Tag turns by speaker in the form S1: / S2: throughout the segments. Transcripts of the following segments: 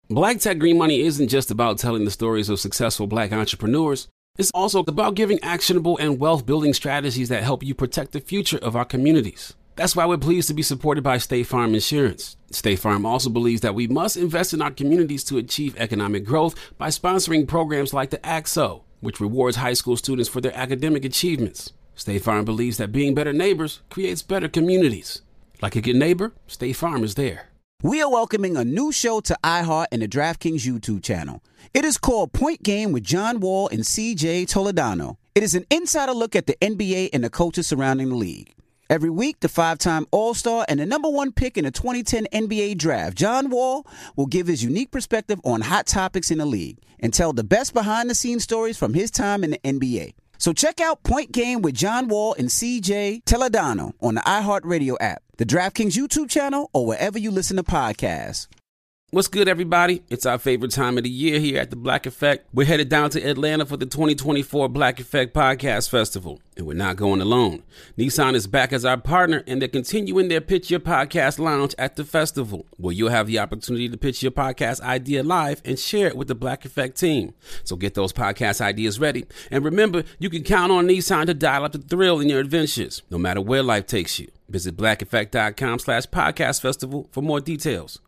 S1: Black Tech Green Money isn't just about telling the stories of successful Black entrepreneurs. It's also about giving actionable and wealth-building strategies that help you protect the future of our communities. That's why we're pleased to be supported by State Farm Insurance. State Farm also believes that we must invest in our communities to achieve economic growth by sponsoring programs like the ACT-SO, which rewards high school students for their academic achievements. State Farm believes that being better neighbors creates better communities. Like a good neighbor, State Farm is there.
S2: We are welcoming a new show to iHeart and the DraftKings YouTube channel. It is called Point Game with John Wall and CJ Toledano. It is an insider look at the NBA and the coaches surrounding the league. Every week, the 5-time All-Star and the number 1 pick in the 2010 NBA Draft, John Wall, will give his unique perspective on hot topics in the league and tell the best behind-the-scenes stories from his time in the NBA. So check out Point Game with John Wall and CJ Toledano on the iHeartRadio app, the DraftKings YouTube channel, or wherever you listen to podcasts.
S1: What's good, everybody? It's our favorite time of the year here at the Black Effect. We're headed down to Atlanta for the 2024 Black Effect Podcast Festival, and we're not going alone. Nissan is back as our partner, and they're continuing their Pitch Your Podcast Lounge at the festival, where you'll have the opportunity to pitch your podcast idea live and share it with the Black Effect team. So get those podcast ideas ready. And remember, you can count on Nissan to dial up the thrill in your adventures, no matter where life takes you. Visit blackeffect.com/podcast festival for more details.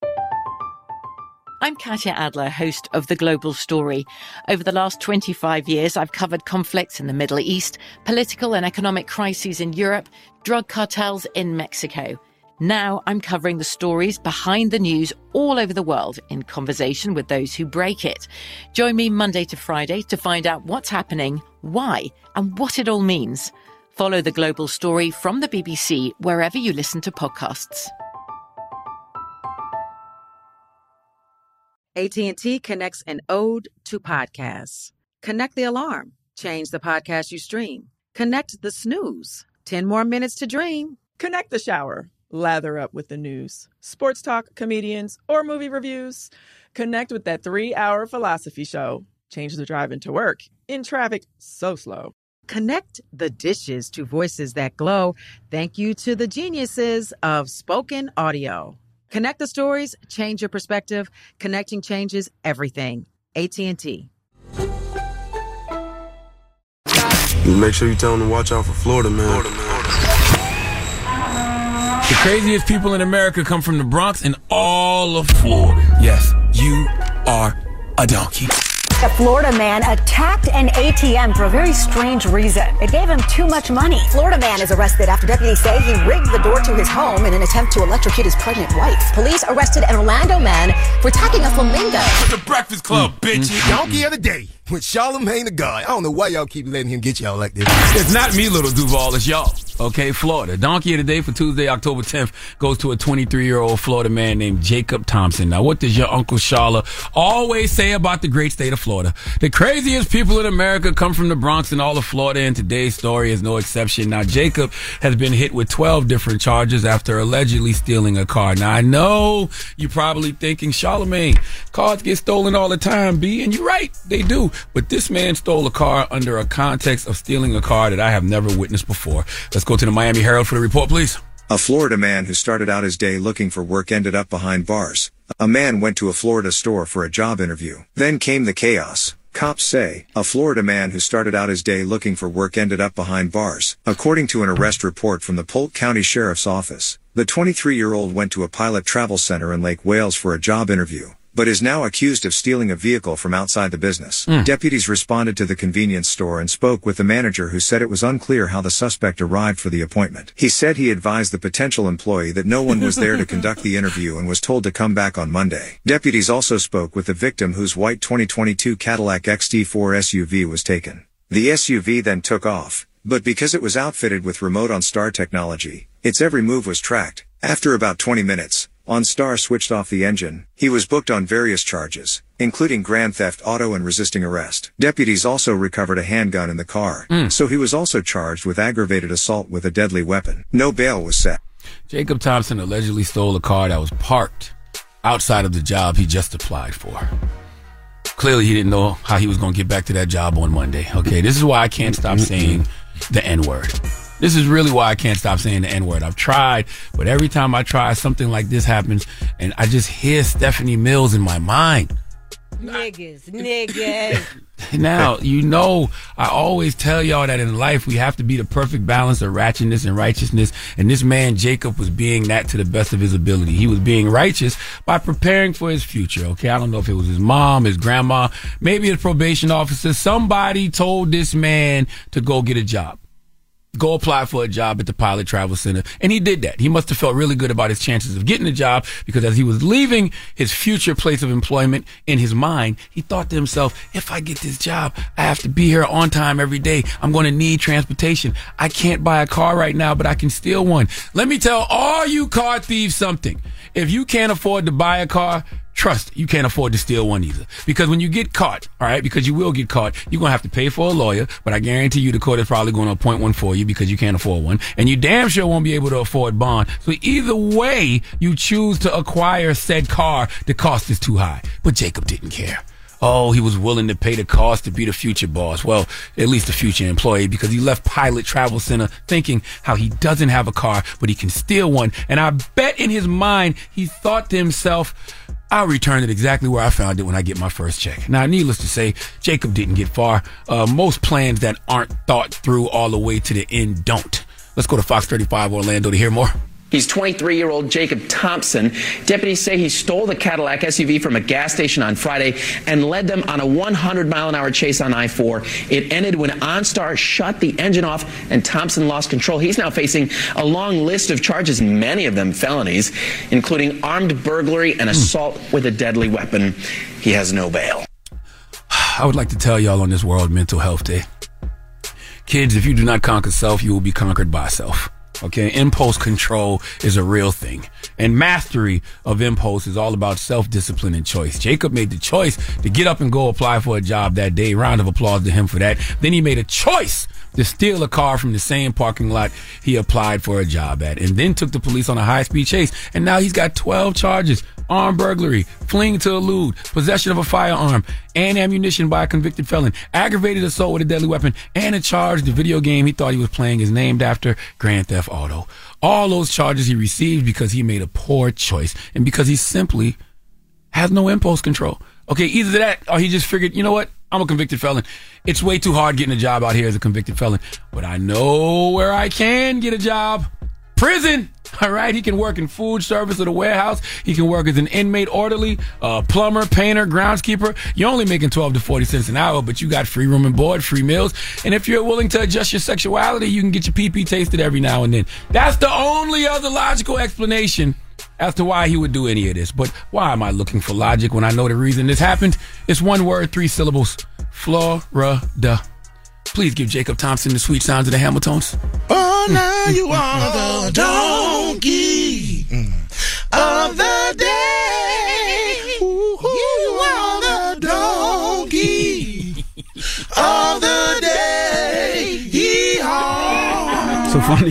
S3: I'm Katya Adler, host of The Global Story. Over the last 25 years, I've covered conflicts in the Middle East, political and economic crises in Europe, drug cartels in Mexico. Now I'm covering the stories behind the news all over the world in conversation with those who break it. Join me Monday to Friday to find out what's happening, why, and what it all means. Follow The Global Story from the BBC wherever you listen to podcasts.
S4: AT&T connects an ode to podcasts. Connect the alarm. Change the podcast you stream. Connect the snooze. 10 more minutes to dream.
S5: Connect the shower. Lather up with the news. Sports talk, comedians, or movie reviews. Connect with that 3-hour philosophy show. Change the drive into work. In traffic so slow.
S4: Connect the dishes to voices that glow. Thank you to the geniuses of spoken audio. Connect the stories, change your perspective. Connecting changes everything. AT&T.
S6: Make sure you tell them to watch out for Florida, man.
S7: The craziest people in America come from the Bronx and all of Florida. Yes, you are a donkey.
S8: A Florida man attacked an ATM for a very strange reason. It gave him too much money. Florida man is arrested after deputies say he rigged the door to his home in an attempt to electrocute his pregnant wife. Police arrested an Orlando man for attacking a flamingo.
S7: The Breakfast Club, bitch.
S9: Donkey of the day with Charlamagne the God. I don't know why y'all keep letting him get y'all like this.
S7: It's not me, Little Duval, it's y'all. Okay, Florida. Donkey of the day for Tuesday, October 10th goes to a 23-year-old Florida man named Jacob Thompson. Now, what does your Uncle Sharla always say about the great state of Florida? The craziest people in America come from the Bronx and all of Florida, and today's story is no exception. Now, Jacob has been hit with 12 different charges after allegedly stealing a car. Now, I know you're probably thinking, Charlamagne, cars get stolen all the time, B, and you're right, they do. But this man stole a car under a context of stealing a car that I have never witnessed before. Let's go to the Miami Herald for the report, please.
S10: A Florida man who started out his day looking for work ended up behind bars. A man went to a Florida store for a job interview. Then came the chaos. Cops say a Florida man who started out his day looking for work ended up behind bars. According to an arrest report from the Polk County Sheriff's Office, the 23-year-old went to a Pilot Travel Center in Lake Wales for a job interview, but is now accused of stealing a vehicle from outside the business. Deputies responded to the convenience store and spoke with the manager, who said it was unclear how the suspect arrived for the appointment. He said he advised the potential employee that no one was there to conduct the interview and was told to come back on Monday. Deputies also spoke with the victim, whose white 2022 Cadillac XT4 SUV was taken. The SUV then took off, but because it was outfitted with remote OnStar technology, its every move was tracked. After about 20 minutes, OnStar switched off the engine. He was booked on various charges, including grand theft auto and resisting arrest. Deputies also recovered a handgun in the car, so he was also charged with aggravated assault with a deadly weapon. No bail was set.
S7: Jacob Thompson allegedly stole a car that was parked outside of the job he just applied for. Clearly, he didn't know how he was going to get back to that job on Monday. Okay, this is why I can't stop saying the N-word. This is really why I can't stop saying the N-word. I've tried, but every time I try, something like this happens, and I just hear Stephanie Mills in my mind.
S11: Niggas.
S7: Now, I always tell y'all that in life we have to be the perfect balance of ratchetness and righteousness, and this man, Jacob, was being that to the best of his ability. He was being righteous by preparing for his future, okay? I don't know if it was his mom, his grandma, maybe his probation officer. Somebody told this man to go get a job. Go apply for a job at the Pilot Travel Center. And he did that. He must have felt really good about his chances of getting a job, because as he was leaving his future place of employment, in his mind, he thought to himself, if I get this job, I have to be here on time every day. I'm going to need transportation. I can't buy a car right now, but I can steal one. Let me tell all you car thieves something. If you can't afford to buy a car, trust, you can't afford to steal one either. Because when you get caught, all right, because you will get caught, you're going to have to pay for a lawyer, but I guarantee you the court is probably going to appoint one for you because you can't afford one. And you damn sure won't be able to afford bond. So either way you choose to acquire said car, the cost is too high. But Jacob didn't care. Oh, he was willing to pay the cost to be the future boss. Well, at least the future employee, because he left Pilot Travel Center thinking how he doesn't have a car, but he can steal one. And I bet in his mind, he thought to himself, I'll return it exactly where I found it when I get my first check. Now, needless to say, Jacob didn't get far. Most plans that aren't thought through all the way to the end don't. Let's go to Fox 35 Orlando to hear more.
S12: He's 23-year-old Jacob Thompson. Deputies say he stole the Cadillac SUV from a gas station on Friday and led them on a 100-mile-an-hour chase on I-4. It ended when OnStar shut the engine off and Thompson lost control. He's now facing a long list of charges, many of them felonies, including armed burglary and assault with a deadly weapon. He has no bail.
S7: I would like to tell y'all on this World Mental Health Day, kids, if you do not conquer self, you will be conquered by self. Okay, impulse control is a real thing. And mastery of impulse is all about self-discipline and choice. Jacob made the choice to get up and go apply for a job that day. Round of applause to him for that. Then he made a choice to steal a car from the same parking lot he applied for a job at, and then took the police on a high-speed chase. And now he's got 12 charges: armed burglary, fleeing to elude, possession of a firearm and ammunition by a convicted felon, aggravated assault with a deadly weapon, and a charge the video game he thought he was playing is named after Grand Theft Auto. All those charges he received because he made a poor choice and because he simply has no impulse control. Okay, either that or he just figured, you know what? I'm a convicted felon. It's way too hard getting a job out here as a convicted felon. But I know where I can get a job. Prison. All right. He can work in food service at a warehouse. He can work as an inmate orderly, plumber, painter, groundskeeper. You're only making 12 to 40 cents an hour, but you got free room and board, free meals. And if you're willing to adjust your sexuality, you can get your pee-pee tasted every now and then. That's the only other logical explanation as to why he would do any of this. But why am I looking for logic when I know the reason this happened? It's one word, 3 syllables. Florida. Please give Jacob Thompson the sweet sounds of the Hamiltons.
S13: Oh, now you are the donkey of the day. You are the donkey of the day. Yeehaw.
S2: So funny.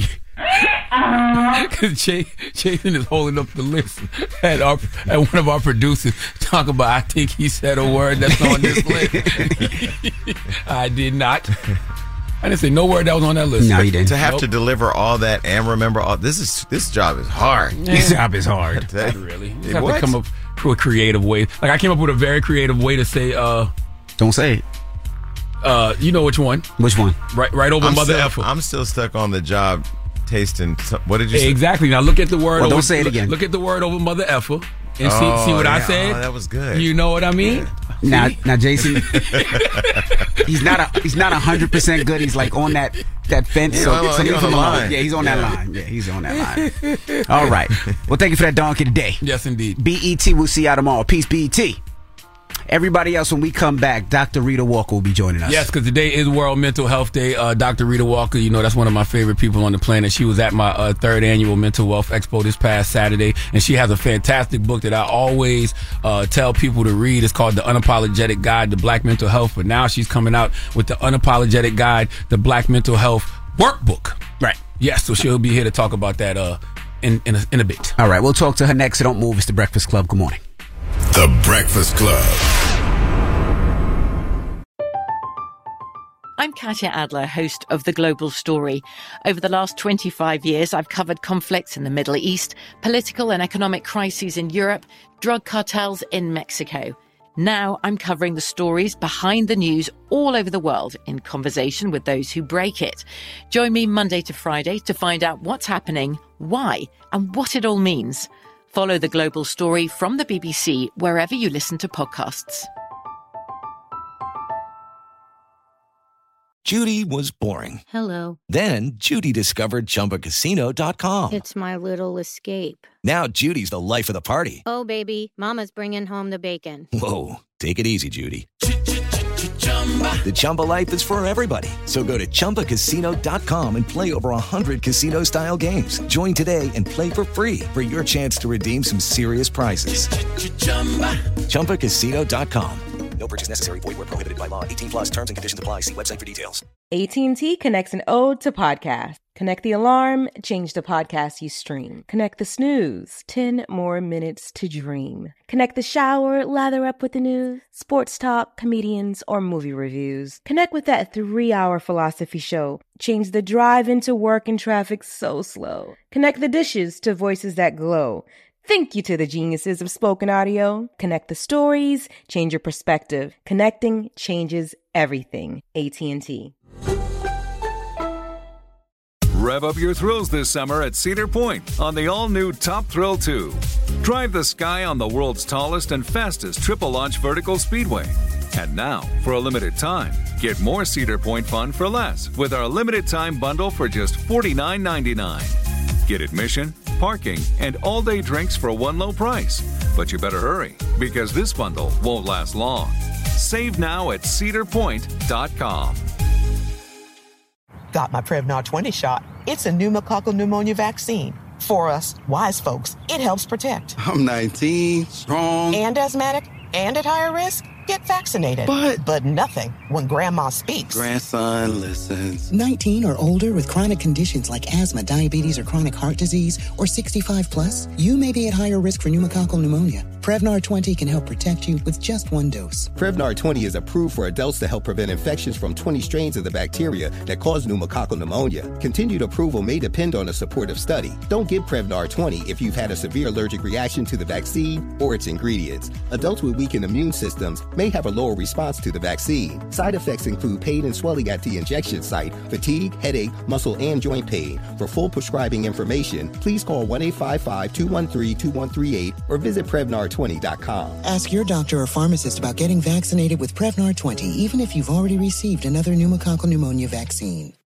S7: Because Jason is holding up the list at one of our producers. Talk about, I think he said a word that's on this list. I did not. I didn't say no word that was on that list.
S2: No, you didn't.
S14: To have to deliver all that and remember all this job is hard.
S2: This job is hard.
S7: Not really. You have to come up with a creative way. Like I came up with a very creative way to say.
S2: Don't say
S7: it. You know which one?
S2: Which one?
S7: Right over Mother Effa.
S14: I'm still stuck on the job. Tasting, what did you say?
S7: Exactly. Now look at the word.
S2: Well, don't say it again.
S7: Look at the word over Mother Effa and see what I said.
S14: Oh, that was good.
S7: You know what I mean?
S2: Yeah. Now, Jason, he's not 100% good. He's like on that fence.
S14: He's on the line.
S2: Yeah, he's on that line. Yeah, he's on that line. All right. Well, thank you for that donkey today.
S7: Yes, indeed.
S2: BET. We'll see y'all tomorrow. Peace, BET. Everybody else, when we come back, Dr. Rita Walker will be joining us.
S7: Yes, because today is World Mental Health Day. Dr. Rita Walker, you know, that's one of my favorite people on the planet. She was at my third annual Mental Wealth Expo this past Saturday, and she has a fantastic book that I always tell people to read. It's called The Unapologetic Guide to Black Mental Health, but now she's coming out with The Unapologetic Guide to Black Mental Health Workbook.
S2: Right.
S7: Yes, so she'll be here to talk about that in a bit.
S2: All right, we'll talk to her next, so don't move. It's The Breakfast Club. Good morning.
S15: The Breakfast Club.
S3: I'm Katya Adler, host of The Global Story. Over the last 25 years, I've covered conflicts in the Middle East, political and economic crises in Europe, drug cartels in Mexico. Now I'm covering the stories behind the news all over the world in conversation with those who break it. Join me Monday to Friday to find out what's happening, why, and what it all means. Follow The Global Story from the BBC wherever you listen to podcasts.
S11: Judy was boring.
S15: Hello.
S11: Then Judy discovered ChumbaCasino.com.
S15: It's my little escape.
S11: Now Judy's the life of the party.
S15: Oh, baby, mama's bringing home the bacon.
S11: Whoa, take it easy, Judy. The Chumba life is for everybody. So go to ChumbaCasino.com and play over 100 casino-style games. Join today and play for free for your chance to redeem some serious prizes. ChumbaCasino.com.
S16: No purchase necessary. Void where prohibited by law. 18 plus terms and conditions apply. See website for details.
S17: AT&T connects an ode to podcast. Connect the alarm, change the podcast you stream. Connect the snooze, 10 more minutes to dream. Connect the shower, lather up with the news, sports talk, comedians, or movie reviews. Connect with that 3-hour philosophy show. Change the drive into work and traffic so slow. Connect the dishes to voices that glow. Thank you to the geniuses of spoken audio. Connect the stories, change your perspective. Connecting changes everything. AT&T.
S18: Rev up your thrills this summer at Cedar Point on the all-new Top Thrill 2. Drive the sky on the world's tallest and fastest triple-launch vertical speedway. And now, for a limited time, get more Cedar Point fun for less with our limited-time bundle for just $49.99. Get admission, parking, and all-day drinks for one low price. But you better hurry, because this bundle won't last long. Save now at cedarpoint.com.
S19: Got my Prevnar 20 shot. It's a pneumococcal pneumonia vaccine. For us, wise folks, it helps protect.
S20: I'm 19, strong.
S19: And asthmatic, and at higher risk. Get vaccinated. But nothing when grandma speaks.
S20: Grandson listens.
S21: 19 or older with chronic conditions like asthma, diabetes, or chronic heart disease, or 65 plus, you may be at higher risk for pneumococcal pneumonia. Prevnar 20 can help protect you with just one dose.
S22: Prevnar 20 is approved for adults to help prevent infections from 20 strains of the bacteria that cause pneumococcal pneumonia. Continued approval may depend on a supportive study. Don't give Prevnar 20 if you've had a severe allergic reaction to the vaccine or its ingredients. Adults with weakened immune systems may have a lower response to the vaccine. Side effects include pain and swelling at the injection site, fatigue, headache, muscle, and joint pain. For full prescribing information, please call 1-855-213-2138 or visit Prevnar20.com.
S21: Ask your doctor or pharmacist about getting vaccinated with Prevnar 20, even if you've already received another pneumococcal pneumonia vaccine.